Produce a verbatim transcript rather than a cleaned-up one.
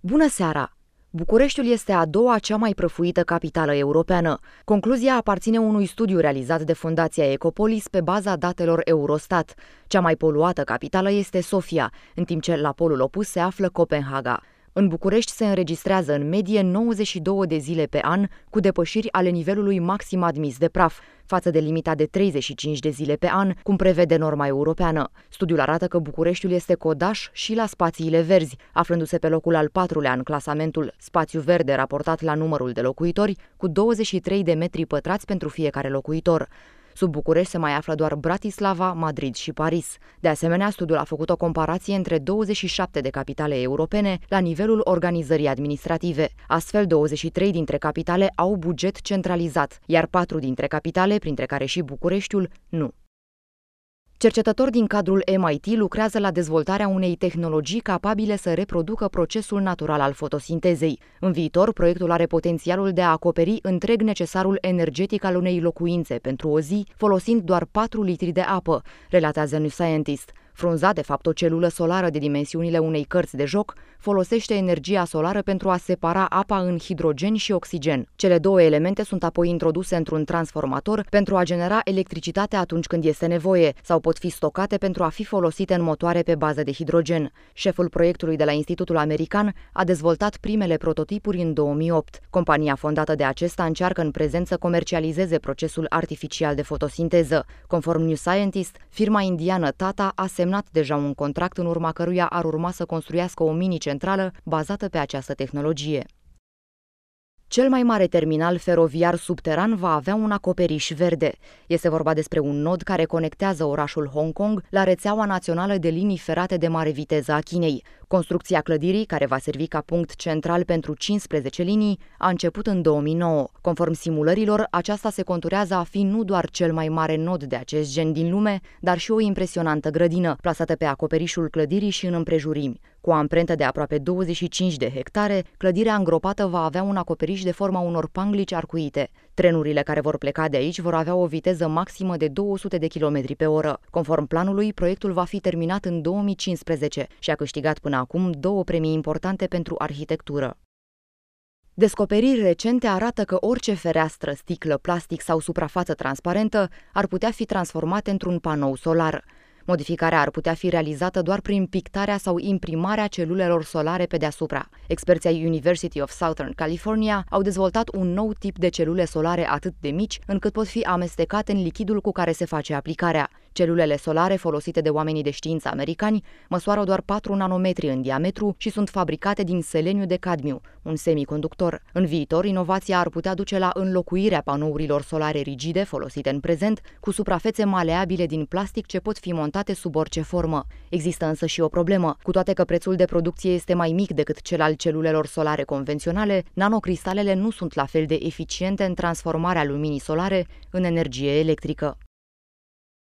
Bună seara! Bucureștiul este a doua cea mai prăfuită capitală europeană. Concluzia aparține unui studiu realizat de Fundația Ecopolis pe baza datelor Eurostat. Cea mai poluată capitală este Sofia, în timp ce la polul opus se află Copenhaga. În București se înregistrează în medie nouăzeci și două de zile pe an cu depășiri ale nivelului maxim admis de praf, față de limita de treizeci și cinci de zile pe an, cum prevede norma europeană. Studiul arată că Bucureștiul este codaș și la spațiile verzi, aflându-se pe locul al patrulea în clasamentul spațiu verde raportat la numărul de locuitori, cu douăzeci și trei de metri pătrați pentru fiecare locuitor. Sub București se mai află doar Bratislava, Madrid și Paris. De asemenea, studiul a făcut o comparație între douăzeci și șapte de capitale europene la nivelul organizării administrative. Astfel, douăzeci și trei dintre capitale au buget centralizat, iar patru dintre capitale, printre care și Bucureștiul, nu. Cercetători din cadrul M I T lucrează la dezvoltarea unei tehnologii capabile să reproducă procesul natural al fotosintezei. În viitor, proiectul are potențialul de a acoperi întreg necesarul energetic al unei locuințe pentru o zi, folosind doar patru litri de apă, relatează New Scientist. Frunza, de fapt o celulă solară de dimensiunile unei cărți de joc, folosește energia solară pentru a separa apa în hidrogen și oxigen. Cele două elemente sunt apoi introduse într-un transformator pentru a genera electricitate atunci când este nevoie sau pot fi stocate pentru a fi folosite în motoare pe bază de hidrogen. Șeful proiectului de la Institutul American a dezvoltat primele prototipuri în două mii opt. Compania fondată de acesta încearcă în prezent să comercializeze procesul artificial de fotosinteză. Conform New Scientist, firma indiană Tata a semnat deja un contract în urma căruia ar urma să construiască o mini-centrală bazată pe această tehnologie. Cel mai mare terminal feroviar subteran va avea un acoperiș verde. Este vorba despre un nod care conectează orașul Hong Kong la rețeaua națională de linii ferate de mare viteză a Chinei. Construcția clădirii, care va servi ca punct central pentru cincisprezece linii, a început în două mii nouă. Conform simulărilor, aceasta se conturează a fi nu doar cel mai mare nod de acest gen din lume, dar și o impresionantă grădină, plasată pe acoperișul clădirii și în împrejurimi. Cu o amprentă de aproape douăzeci și cinci de hectare, clădirea îngropată va avea un acoperiș de forma unor panglici arcuite. Trenurile care vor pleca de aici vor avea o viteză maximă de două sute de kilometri pe oră. Conform planului, proiectul va fi terminat în două mii cincisprezece și a câștigat până acum două premii importante pentru arhitectură. Descoperiri recente arată că orice fereastră, sticlă, plastic sau suprafață transparentă ar putea fi transformate într-un panou solar. Modificarea ar putea fi realizată doar prin pictarea sau imprimarea celulelor solare pe deasupra. Experții ai University of Southern California au dezvoltat un nou tip de celule solare atât de mici încât pot fi amestecate în lichidul cu care se face aplicarea. Celulele solare folosite de oamenii de știință americani măsoară doar patru nanometri în diametru și sunt fabricate din seleniu de cadmiu, un semiconductor. În viitor, inovația ar putea duce la înlocuirea panourilor solare rigide folosite în prezent cu suprafețe maleabile din plastic ce pot fi montate sub orice formă. Există însă și o problemă. Cu toate că prețul de producție este mai mic decât cel al celulelor solare convenționale, nanocristalele nu sunt la fel de eficiente în transformarea luminii solare în energie electrică.